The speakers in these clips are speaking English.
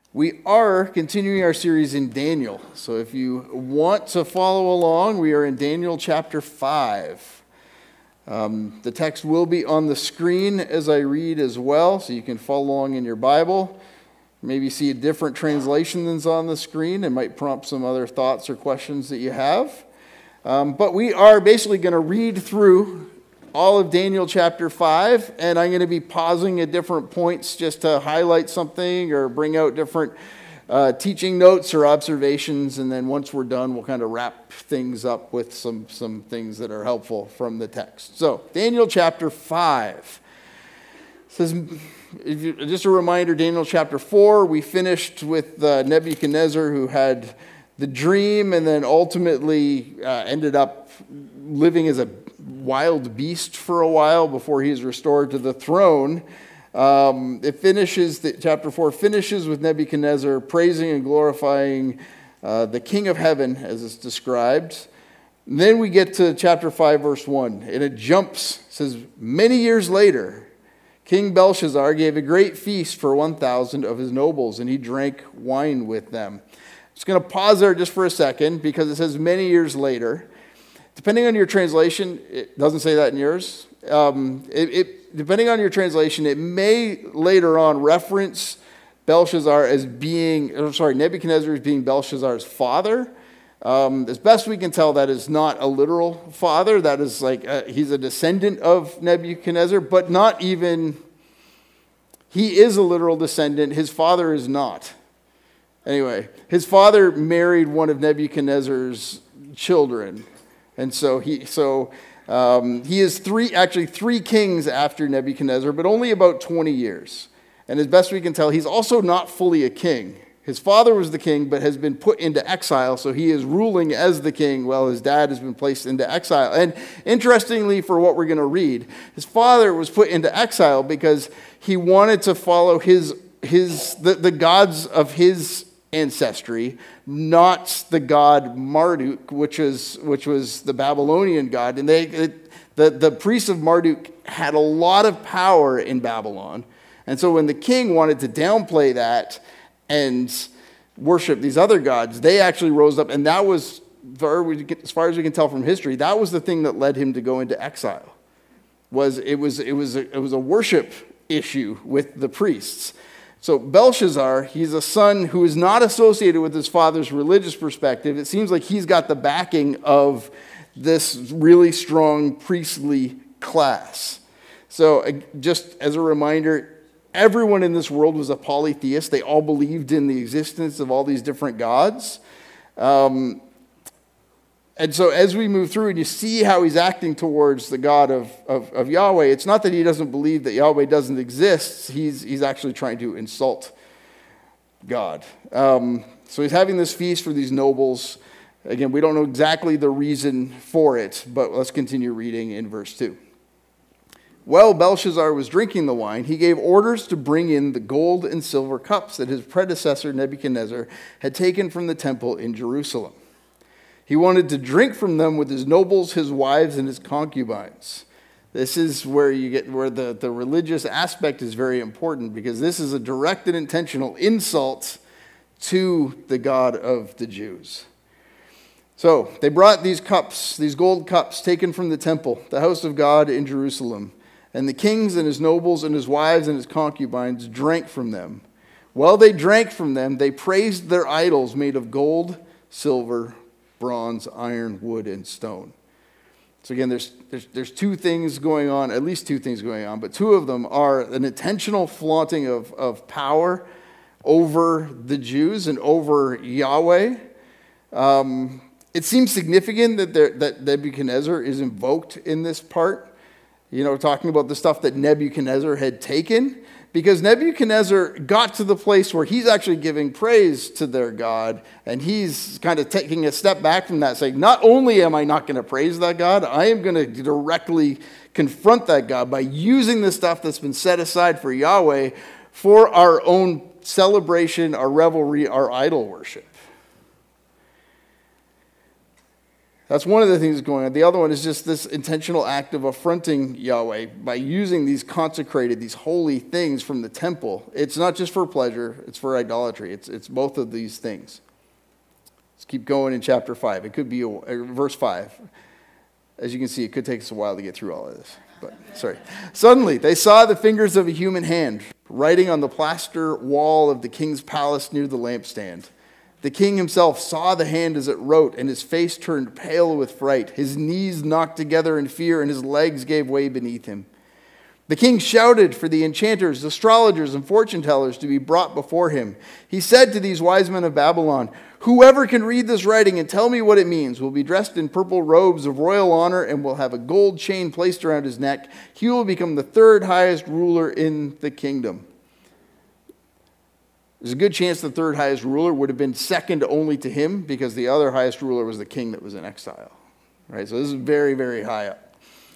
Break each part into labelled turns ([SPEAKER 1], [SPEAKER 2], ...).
[SPEAKER 1] We are continuing our series in Daniel. So if you want to follow along, we are in Daniel chapter 5. The text will be on the screen as I read as well, so you can follow along in your Bible. Maybe see a different translation than's on the screen. It might prompt some other thoughts or questions that you have. But we are basically going to read through all of Daniel chapter 5, and I'm going to be pausing at different points just to highlight something or bring out different teaching notes or observations, and then once we're done, we'll kind of wrap things up with some things that are helpful from the text. So, Daniel chapter 5 says, just a reminder, Daniel chapter 4, we finished with Nebuchadnezzar, who had the dream and then ultimately ended up living as a wild beast for a while before he's restored to the throne. Chapter 4 finishes with Nebuchadnezzar praising and glorifying the King of Heaven, as it's described. And then we get to chapter 5, verse 1, and it jumps. It says, many years later, King Belshazzar gave a great feast for 1,000 of his nobles, and he drank wine with them. I'm just going to pause there just for a second, because it says many years later. Depending on your translation, it doesn't say that in yours. Depending on your translation, it may later on reference Nebuchadnezzar as being Belshazzar's father. As best we can tell, that is not a literal father. That is he's a descendant of Nebuchadnezzar, but not even, he is a literal descendant. His father is not. Anyway, his father married one of Nebuchadnezzar's children. And so he is three kings after Nebuchadnezzar, but only about 20 years. And as best we can tell, he's also not fully a king. His father was the king, but has been put into exile, so he is ruling as the king while his dad has been placed into exile. And interestingly, for what we're going to read, his father was put into exile because he wanted to follow the gods of his ancestry, not the god Marduk, which was the Babylonian god. And the priests of Marduk had a lot of power in Babylon. And so when the king wanted to downplay that and worship these other gods, they actually rose up, and that was, as far as we can tell from history, that was the thing that led him to go into exile. It was a worship issue with the priests. So Belshazzar, he's a son who is not associated with his father's religious perspective. It seems like he's got the backing of this really strong priestly class. So just as a reminder, everyone in this world was a polytheist. They all believed in the existence of all these different gods. And so as we move through and you see how he's acting towards the God of Yahweh, it's not that he doesn't believe that Yahweh doesn't exist. He's actually trying to insult God. So he's having this feast for these nobles. Again, we don't know exactly the reason for it, but let's continue reading in verse 2. While Belshazzar was drinking the wine, he gave orders to bring in the gold and silver cups that his predecessor Nebuchadnezzar had taken from the temple in Jerusalem. He wanted to drink from them with his nobles, his wives, and his concubines. This is where the religious aspect is very important, because this is a direct and intentional insult to the God of the Jews. So they brought these cups, these gold cups taken from the temple, the house of God in Jerusalem, and the kings and his nobles and his wives and his concubines drank from them. While they drank from them, they praised their idols made of gold, silver, bronze, iron, wood, and stone. So again, there's two things going on, at least two things going on, but two of them are an intentional flaunting of power over the Jews and over Yahweh. It seems significant that Nebuchadnezzar is invoked in this part, talking about the stuff that Nebuchadnezzar had taken. Because Nebuchadnezzar got to the place where he's actually giving praise to their God, and he's kind of taking a step back from that, saying, not only am I not going to praise that God, I am going to directly confront that God by using the stuff that's been set aside for Yahweh for our own celebration, our revelry, our idol worship. That's one of the things going on. The other one is just this intentional act of affronting Yahweh by using these consecrated, these holy things from the temple. It's not just for pleasure, it's for idolatry. It's both of these things. Let's keep going in chapter 5. It could be verse 5. As you can see, it could take us a while to get through all of this. But sorry. Suddenly, they saw the fingers of a human hand writing on the plaster wall of the king's palace near the lampstand. The king himself saw the hand as it wrote, and his face turned pale with fright. His knees knocked together in fear, and his legs gave way beneath him. The king shouted for the enchanters, astrologers, and fortune tellers to be brought before him. He said to these wise men of Babylon, "Whoever can read this writing and tell me what it means will be dressed in purple robes of royal honor and will have a gold chain placed around his neck. He will become the third highest ruler in the kingdom." There's a good chance the third highest ruler would have been second only to him because the other highest ruler was the king that was in exile. Right? So this is very, very high up.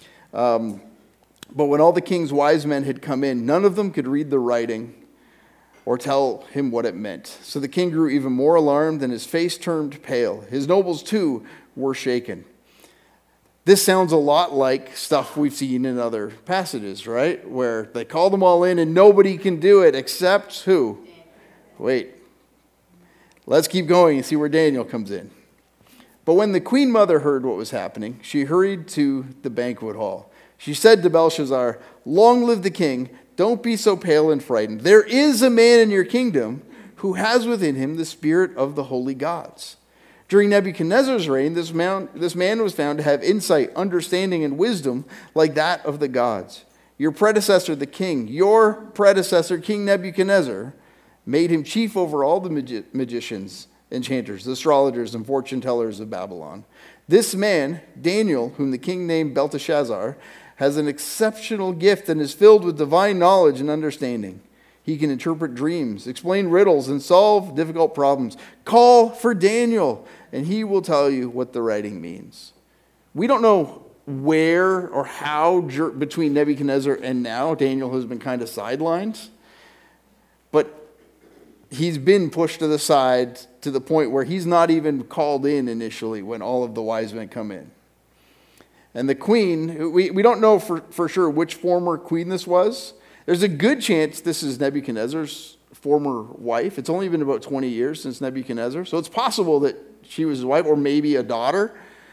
[SPEAKER 1] But when all the king's wise men had come in, none of them could read the writing or tell him what it meant. So the king grew even more alarmed and his face turned pale. His nobles, too, were shaken. This sounds a lot like stuff we've seen in other passages, right? Where they call them all in and nobody can do it except who? Wait. Let's keep going and see where Daniel comes in. But when the queen mother heard what was happening, she hurried to the banquet hall. She said to Belshazzar, "Long live the king. Don't be so pale and frightened. There is a man in your kingdom who has within him the spirit of the holy gods. During Nebuchadnezzar's reign, this man was found to have insight, understanding, and wisdom like that of the gods. Your predecessor, King Nebuchadnezzar, made him chief over all the magicians, enchanters, astrologers, and fortune tellers of Babylon. This man, Daniel, whom the king named Belteshazzar, has an exceptional gift and is filled with divine knowledge and understanding. He can interpret dreams, explain riddles, and solve difficult problems. Call for Daniel, and he will tell you what the writing means." We don't know where or how between Nebuchadnezzar and now Daniel has been kind of sidelined, but he's been pushed to the side to the point where he's not even called in initially when all of the wise men come in. And the queen, we don't know for sure which former queen this was. There's a good chance this is Nebuchadnezzar's former wife. It's only been about 20 years since Nebuchadnezzar. So it's possible that she was his wife or maybe a daughter.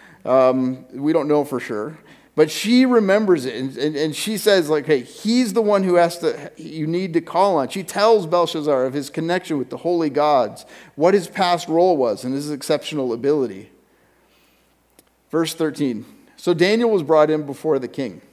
[SPEAKER 1] We don't know for sure. But she remembers it, and she says, like, hey, he's the one who you need to call on. She tells Belshazzar of his connection with the holy gods, what his past role was, and his exceptional ability. Verse 13. So Daniel was brought in before the king.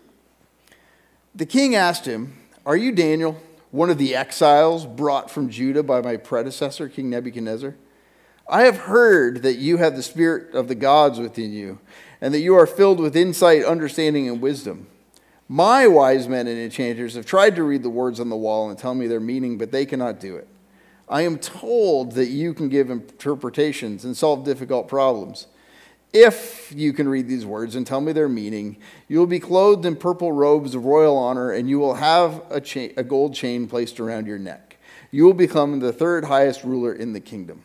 [SPEAKER 1] The king asked him, "Are you Daniel, one of the exiles brought from Judah by my predecessor, King Nebuchadnezzar? I have heard that you have the spirit of the gods within you, and that you are filled with insight, understanding, and wisdom. My wise men and enchanters have tried to read the words on the wall and tell me their meaning, but they cannot do it. I am told that you can give interpretations and solve difficult problems. If you can read these words and tell me their meaning, you will be clothed in purple robes of royal honor, and you will have a gold chain placed around your neck. You will become the third highest ruler in the kingdom."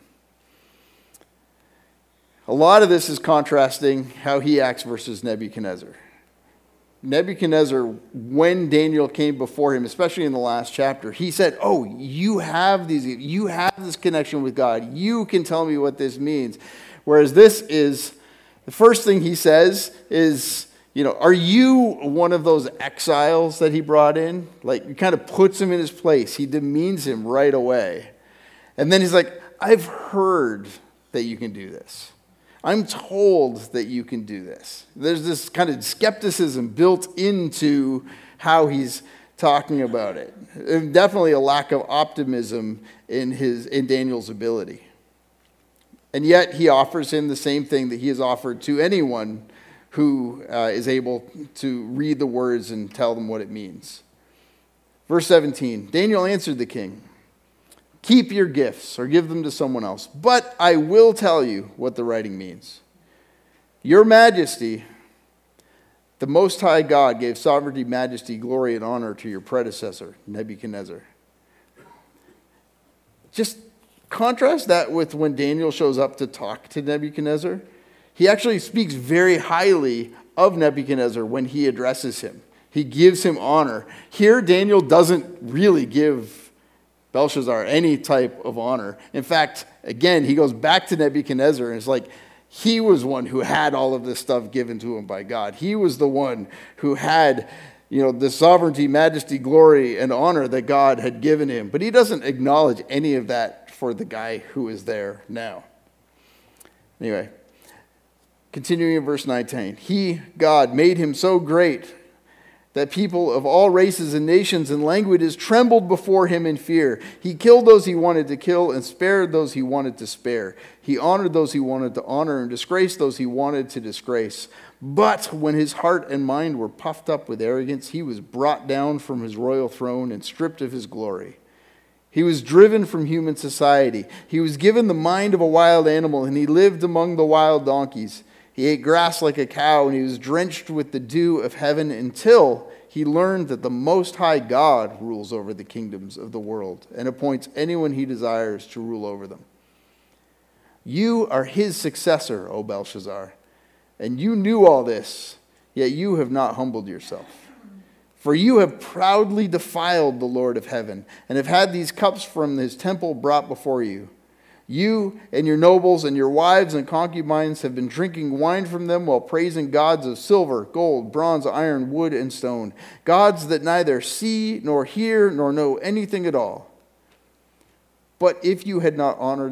[SPEAKER 1] A lot of this is contrasting how he acts versus Nebuchadnezzar. Nebuchadnezzar, when Daniel came before him, especially in the last chapter, he said, "Oh, you have this connection with God. You can tell me what this means." Whereas this is, the first thing he says is, are you one of those exiles that he brought in? Like, he kind of puts him in his place. He demeans him right away. And then he's like, "I've heard that you can do this. I'm told that you can do this." There's this kind of skepticism built into how he's talking about it. And definitely a lack of optimism in Daniel's ability. And yet he offers him the same thing that he has offered to anyone who is able to read the words and tell them what it means. Verse 17, Daniel answered the king, "Keep your gifts or give them to someone else, but I will tell you what the writing means. Your Majesty, the Most High God gave sovereignty, majesty, glory, and honor to your predecessor, Nebuchadnezzar." Just contrast that with when Daniel shows up to talk to Nebuchadnezzar. He actually speaks very highly of Nebuchadnezzar when he addresses him. He gives him honor. Here, Daniel doesn't really give Belshazzar any type of honor. In fact, again, he goes back to Nebuchadnezzar and it's like he was one who had all of this stuff given to him by God. He was the one who had, the sovereignty, majesty, glory, and honor that God had given him. But he doesn't acknowledge any of that for the guy who is there now. Anyway, continuing in verse 19. He, God, made him so great that people of all races and nations and languages trembled before him in fear. He killed those he wanted to kill and spared those he wanted to spare. He honored those he wanted to honor and disgraced those he wanted to disgrace. But when his heart and mind were puffed up with arrogance, he was brought down from his royal throne and stripped of his glory. He was driven from human society. He was given the mind of a wild animal, and he lived among the wild donkeys. He ate grass like a cow, and he was drenched with the dew of heaven until he learned that the Most High God rules over the kingdoms of the world and appoints anyone he desires to rule over them. You are his successor, O Belshazzar, and you knew all this, yet you have not humbled yourself. For you have proudly defiled the Lord of heaven and have had these cups from his temple brought before you. You and your nobles and your wives and concubines have been drinking wine from them while praising gods of silver, gold, bronze, iron, wood, and stone, gods that neither see nor hear nor know anything at all. But you have not honored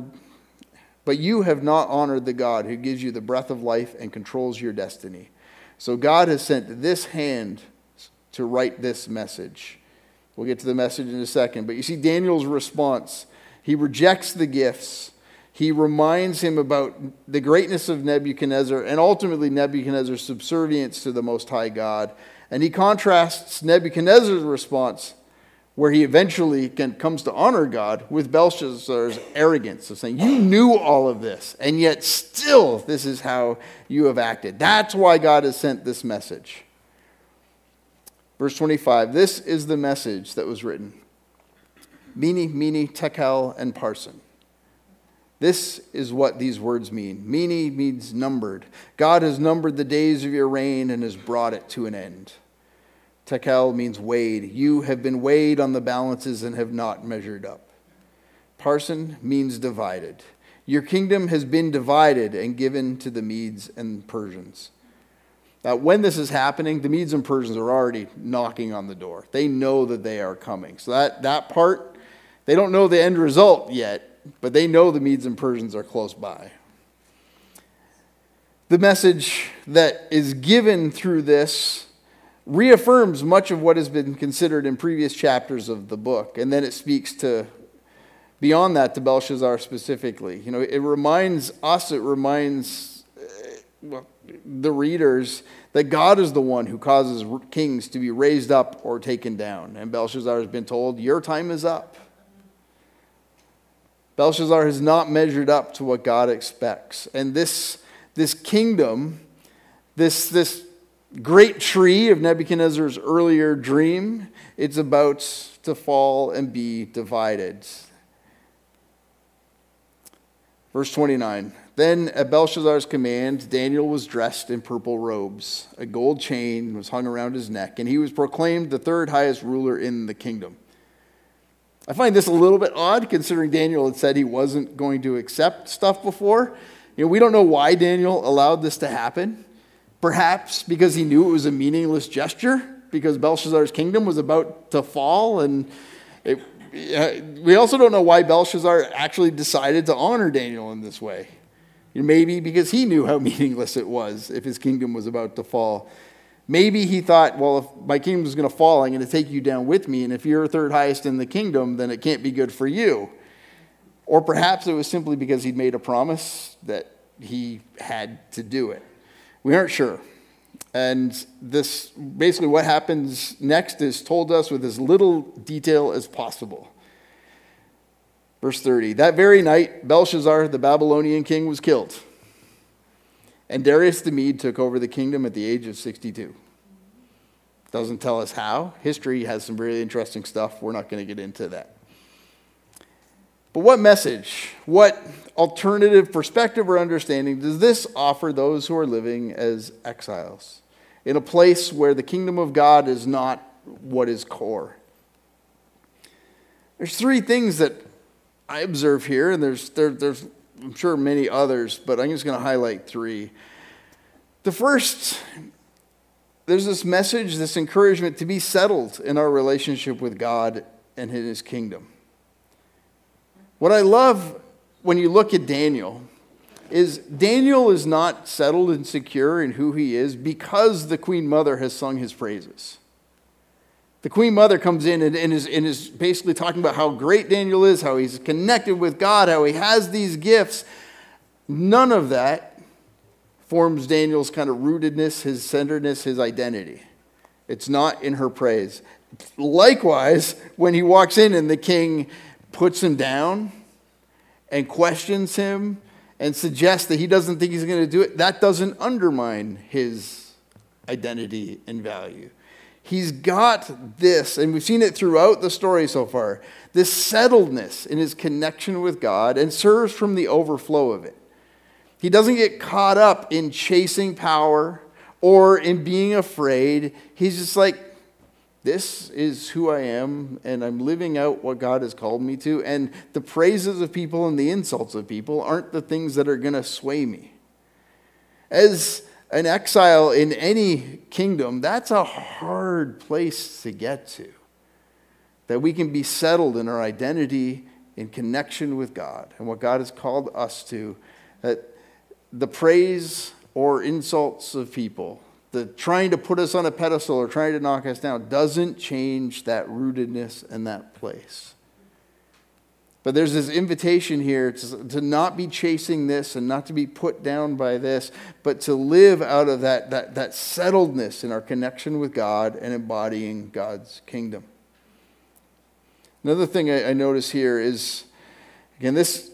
[SPEAKER 1] the God who gives you the breath of life and controls your destiny. So God has sent this hand to write this message. We'll get to the message in a second. But you see Daniel's response. He rejects the gifts. He reminds him about the greatness of Nebuchadnezzar and ultimately Nebuchadnezzar's subservience to the Most High God. And he contrasts Nebuchadnezzar's response, where he eventually comes to honor God, with Belshazzar's arrogance of saying, you knew all of this, and yet still this is how you have acted. That's why God has sent this message. Verse 25, this is the message that was written. Mene, mene, tekel, and parsin. This is what these words mean. Mene means numbered. God has numbered the days of your reign and has brought it to an end. Tekel means weighed. You have been weighed on the balances and have not measured up. Parsin means divided. Your kingdom has been divided and given to the Medes and Persians. Now, when this is happening, the Medes and Persians are already knocking on the door. They know that they are coming. So that part, they don't know the end result yet, but they know the Medes and Persians are close by. The message that is given through this reaffirms much of what has been considered in previous chapters of the book. And then it speaks to, beyond that, to Belshazzar specifically. It reminds us, the readers, that God is the one who causes kings to be raised up or taken down. And Belshazzar has been told, your time is up. Belshazzar has not measured up to what God expects. And this kingdom, this great tree of Nebuchadnezzar's earlier dream, it's about to fall and be divided. Verse 29, then at Belshazzar's command, Daniel was dressed in purple robes. A gold chain was hung around his neck, and he was proclaimed the third highest ruler in the kingdom. I find this a little bit odd, considering Daniel had said he wasn't going to accept stuff before. We don't know why Daniel allowed this to happen. Perhaps because he knew it was a meaningless gesture, because Belshazzar's kingdom was about to fall. And we also don't know why Belshazzar actually decided to honor Daniel in this way. Maybe because he knew how meaningless it was if his kingdom was about to fall. Maybe he thought, well, if my kingdom is going to fall, I'm going to take you down with me. And if you're third highest in the kingdom, then it can't be good for you. Or perhaps it was simply because he'd made a promise that he had to do it. We aren't sure. And this, basically what happens next is told us with as little detail as possible. Verse 30, that very night, Belshazzar, the Babylonian king, was killed. And Darius the Mede took over the kingdom at the age of 62. Doesn't tell us how. History has some really interesting stuff. We're not going to get into that. But what message, what alternative perspective or understanding does this offer those who are living as exiles in a place where the kingdom of God is not what is core? There's three things that I observe here, and there's I'm sure many others, but I'm just going to highlight three. The first, there's this message, this encouragement to be settled in our relationship with God and in his kingdom. What I love when you look at Daniel is not settled and secure in who he is because the Queen Mother has sung his praises. The Queen Mother comes in and is basically talking about how great Daniel is, how he's connected with God, how he has these gifts. None of that forms Daniel's kind of rootedness, his centeredness, his identity. It's not in her praise. Likewise, when he walks in and the king puts him down and questions him and suggests that he doesn't think he's going to do it, that doesn't undermine his identity and value. He's got this, and we've seen it throughout the story so far, this settledness in his connection with God, and serves from the overflow of it. He doesn't get caught up in chasing power or in being afraid. He's just like, this is who I am, and I'm living out what God has called me to, and the praises of people and the insults of people aren't the things that are going to sway me. As an exile in any kingdom, that's a hard place to get to. That we can be settled in our identity, in connection with God and what God has called us to. That the praise or insults of people, the trying to put us on a pedestal or trying to knock us down, doesn't change that rootedness and that place. But there's this invitation here to not be chasing this and not to be put down by this, but to live out of that settledness in our connection with God and embodying God's kingdom. Another thing I notice here is, again, this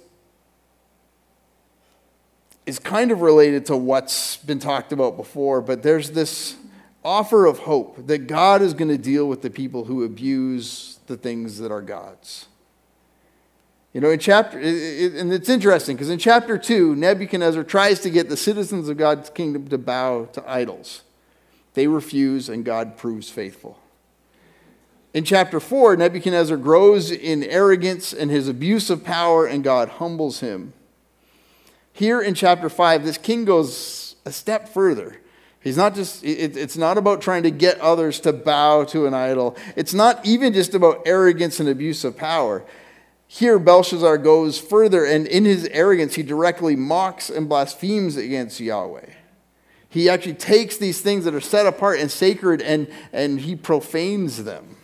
[SPEAKER 1] is kind of related to what's been talked about before, but there's this offer of hope that God is going to deal with the people who abuse the things that are God's. You know, and it's interesting because in chapter 2, Nebuchadnezzar tries to get the citizens of God's kingdom to bow to idols. They refuse, and God proves faithful. In chapter 4, Nebuchadnezzar grows in arrogance and his abuse of power, and God humbles him. Here in chapter 5, this king goes a step further. He's not just, it's not about trying to get others to bow to an idol. It's not even just about arrogance and abuse of power. Here, Belshazzar goes further, and in his arrogance, he directly mocks and blasphemes against Yahweh. He actually takes these things that are set apart and sacred, and he profanes them.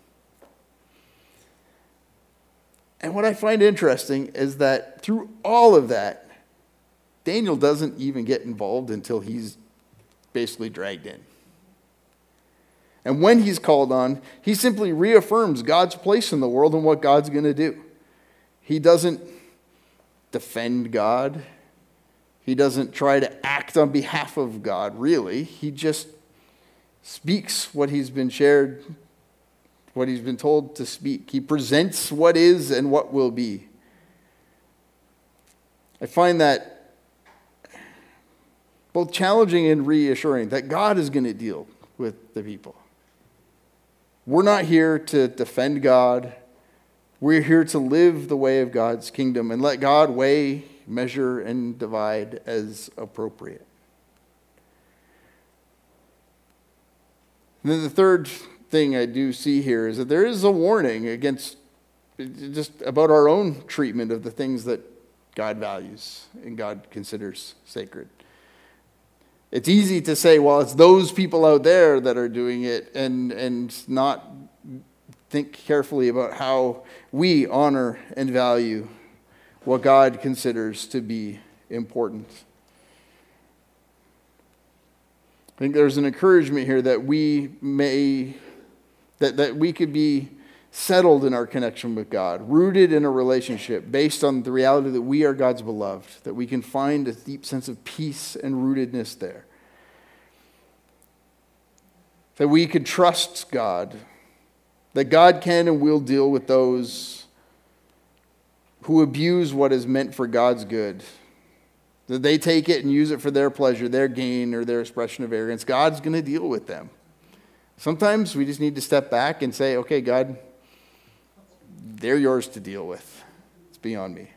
[SPEAKER 1] And what I find interesting is that through all of that, Daniel doesn't even get involved until he's basically dragged in. And when he's called on, he simply reaffirms God's place in the world and what God's going to do. He doesn't defend God. He doesn't try to act on behalf of God, really. He just speaks what he's been shared, what he's been told to speak. He presents what is and what will be. I find that both challenging and reassuring that God is going to deal with the people. We're not here to defend God. We're here to live the way of God's kingdom and let God weigh, measure, and divide as appropriate. And then the third thing I do see here is that there is a warning against just about our own treatment of the things that God values and God considers sacred. It's easy to say, well, it's those people out there that are doing it and not think carefully about how we honor and value what God considers to be important. I think there's an encouragement here that we could be settled in our connection with God, rooted in a relationship based on the reality that we are God's beloved, that we can find a deep sense of peace and rootedness there. That we could trust God, that God can and will deal with those who abuse what is meant for God's good. That they take it and use it for their pleasure, their gain, or their expression of arrogance. God's going to deal with them. Sometimes we just need to step back and say, okay, God, they're yours to deal with. It's beyond me.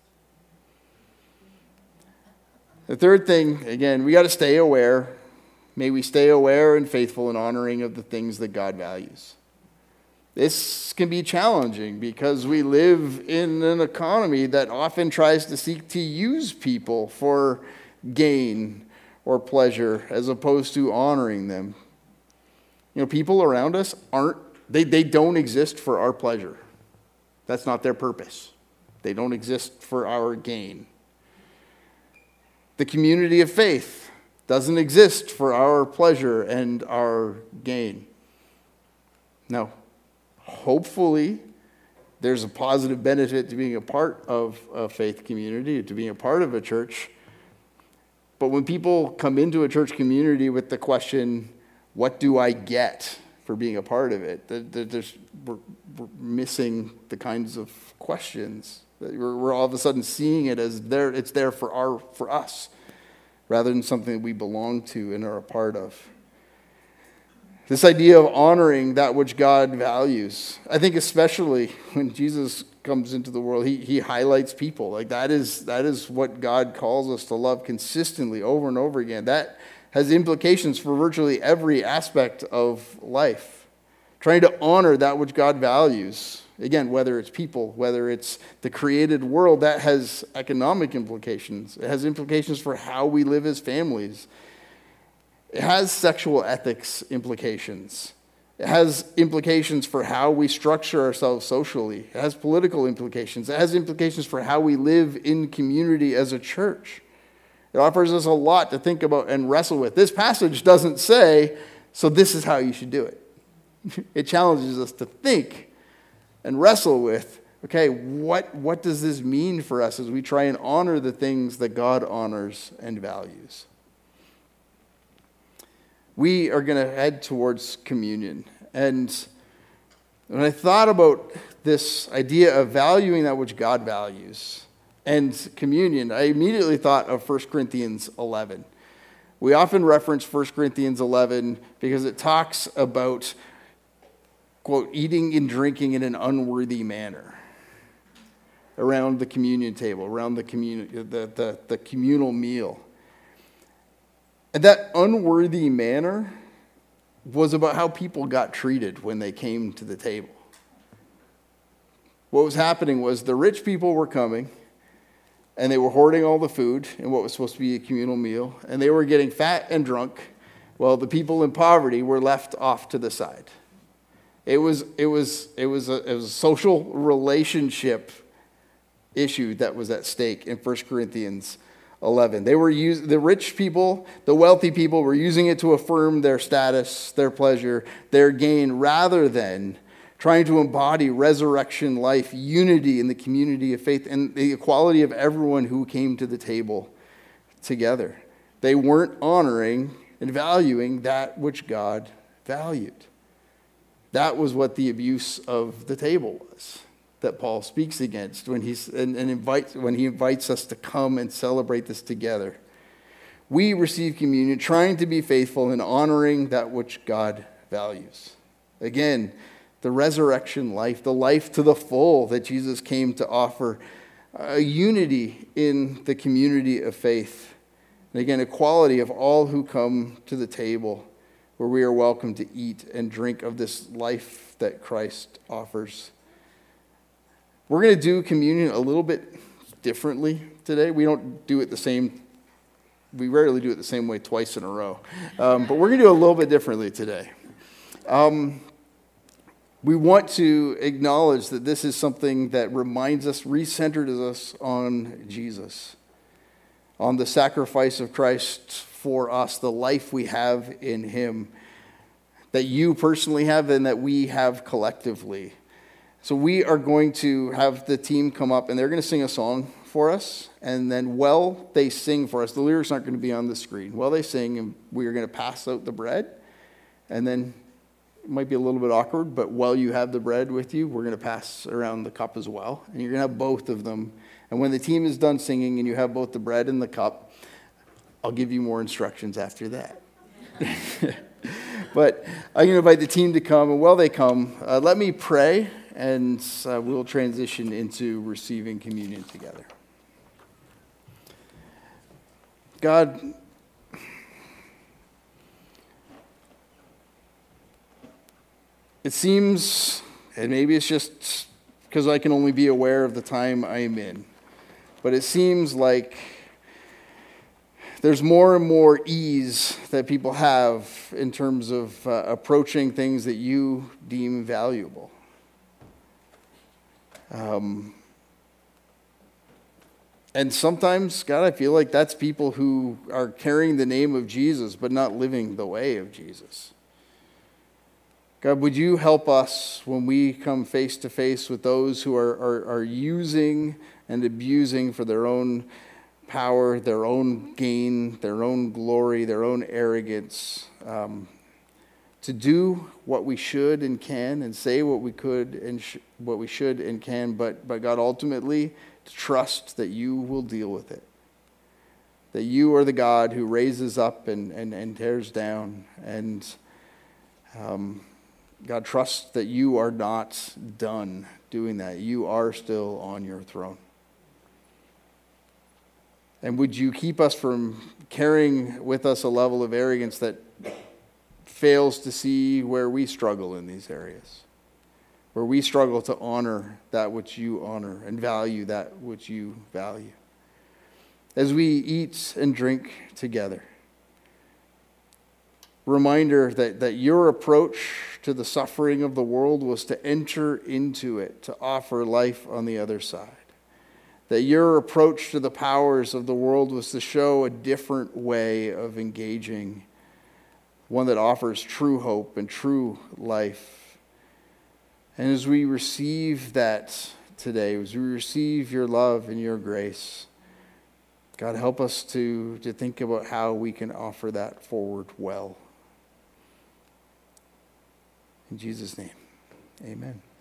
[SPEAKER 1] The third thing, again, we got to stay aware. May we stay aware and faithful and honoring of the things that God values. This can be challenging because we live in an economy that often tries to seek to use people for gain or pleasure as opposed to honoring them. You know, people around us they don't exist for our pleasure. That's not their purpose. They don't exist for our gain. The community of faith doesn't exist for our pleasure and our gain. No. Hopefully, there's a positive benefit to being a part of a faith community, to being a part of a church. But when people come into a church community with the question, what do I get for being a part of it? We're missing the kinds of questions. We're all of a sudden seeing it as it's there for us, rather than something that we belong to and are a part of. This idea of honoring that which God values. I think especially when Jesus comes into the world, he highlights people. Like that is what God calls us to love consistently over and over again. That has implications for virtually every aspect of life. Trying to honor that which God values. Again, whether it's people, whether it's the created world, that has economic implications. It has implications for how we live as families. It has sexual ethics implications. It has implications for how we structure ourselves socially. It has political implications. It has implications for how we live in community as a church. It offers us a lot to think about and wrestle with. This passage doesn't say, so this is how you should do it. It challenges us to think and wrestle with, okay, what does this mean for us as we try and honor the things that God honors and values? We are going to head towards communion. And when I thought about this idea of valuing that which God values and communion, I immediately thought of 1 Corinthians 11. We often reference 1 Corinthians 11 because it talks about, quote, eating and drinking in an unworthy manner around the communion table, around the communal meal. And that unworthy manner was about how people got treated when they came to the table. What was happening was the rich people were coming, and they were hoarding all the food in what was supposed to be a communal meal, and they were getting fat and drunk, while the people in poverty were left off to the side. It was a social relationship issue that was at stake in 1 Corinthians 11. The rich people, the wealthy people were using it to affirm their status, their pleasure, their gain, rather than trying to embody resurrection life, unity in the community of faith, and the equality of everyone who came to the table together. They weren't honoring and valuing that which God valued. That was what the abuse of the table was that Paul speaks against when he invites us to come and celebrate this together. We receive communion trying to be faithful in honoring that which God values. Again, the resurrection life, the life to the full that Jesus came to offer, a unity in the community of faith. And again, equality of all who come to the table where we are welcome to eat and drink of this life that Christ offers. We're going to do communion a little bit differently today. We rarely do it the same way twice in a row. But we're going to do it a little bit differently today. We want to acknowledge that this is something that reminds us, recenters us on Jesus, on the sacrifice of Christ for us, the life we have in him, that you personally have and that we have collectively. So we are going to have the team come up, and they're going to sing a song for us. And then while they sing for us, the lyrics aren't going to be on the screen. While they sing, and we are going to pass out the bread. And then It might be a little bit awkward, but while you have the bread with you, we're going to pass around the cup as well. And you're going to have both of them. And when the team is done singing and you have both the bread and the cup, I'll give you more instructions after that. But I'm going to invite the team to come. And while they come, let me pray, and we'll transition into receiving communion together. God, it seems, and maybe it's just because I can only be aware of the time I am in, but it seems like there's more and more ease that people have in terms of approaching things that you deem valuable. And sometimes, God, I feel like that's people who are carrying the name of Jesus but not living the way of Jesus. God, would you help us when we come face to face with those who are using and abusing for their own power, their own gain, their own glory, their own arrogance, to do what we should and can, and say what we could and what we should and can, but God, ultimately to trust that you will deal with it. That you are the God who raises up and tears down, and God, trust that you are not done doing that. You are still on your throne. And would you keep us from carrying with us a level of arrogance that fails to see where we struggle in these areas, where we struggle to honor that which you honor and value that which you value. As we eat and drink together, reminder that your approach to the suffering of the world was to enter into it, to offer life on the other side. That your approach to the powers of the world was to show a different way of engaging, one that offers true hope and true life. And as we receive that today, as we receive your love and your grace, God, help us to think about how we can offer that forward well. In Jesus' name, amen.